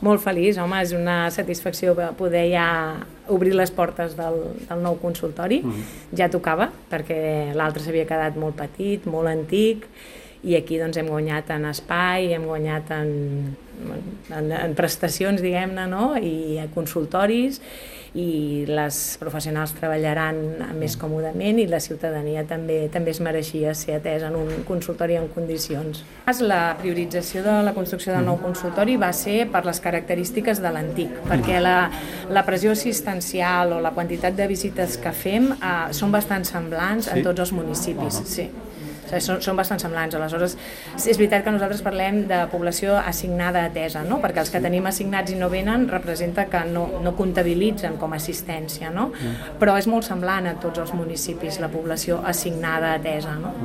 Molt feliç, home, és una satisfacció poder ja obrir les portes del nou consultori. Ja tocava, perquè l'altre s'havia quedat molt petit, molt antic, i aquí doncs hem guanyat en espai, hem guanyat en prestacions, diguem-ne, no? I a consultoris, i les professionals treballaran més còmodament i la ciutadania també es mereixia ser atesa en un consultori en condicions. La priorització de la construcció del nou consultori va ser per les característiques de l'antic, perquè la pressió assistencial o la quantitat de visites que fem són bastant semblants en tots els municipis. Sí. Són bastant semblants, aleshores és veritat que nosaltres parlem de població assignada atesa, no? Perquè els que tenim assignats i no venen representa que no comptabilitzen com a assistència, no? Però és molt semblant a tots els municipis la població assignada atesa, no?